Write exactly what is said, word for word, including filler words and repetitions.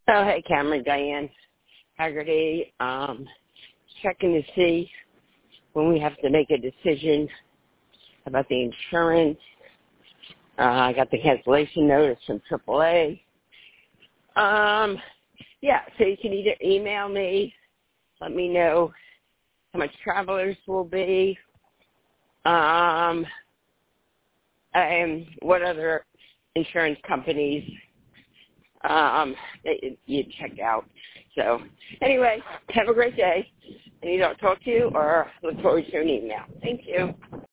Oh, hey, Cameron, Diane Haggerty. Um, checking to see when we have to make a decision about the insurance. Uh, I got the cancellation notice from triple A. Um, yeah, so you can either email me, let me know how much travelers will be, um, and what other insurance companies um, that you check out. So anyway, have a great day. And you don't talk to you or look forward to an email. Thank you.